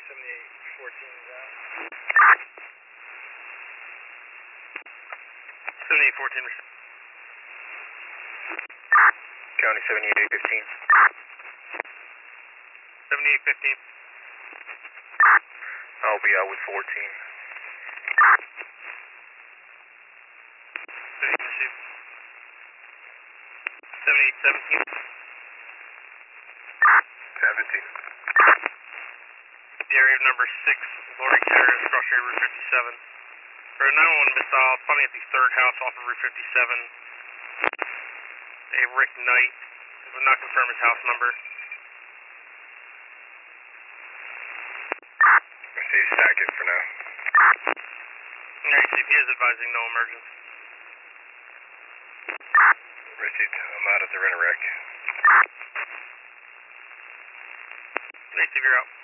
7814 is out. 7814 received. County 7815. 7815. I'll be out with 14. 7817. 17. The area of number 6, Glory Carrier is crossing Route 57. For a 911 missile, spotting at the 3rd house off of Route 57. A Rick Knight, would not confirm his house number. I see you stack it for now. ACP is advising no emergence. Received. I'm out at the rent-a-wreck. ACP, you're out.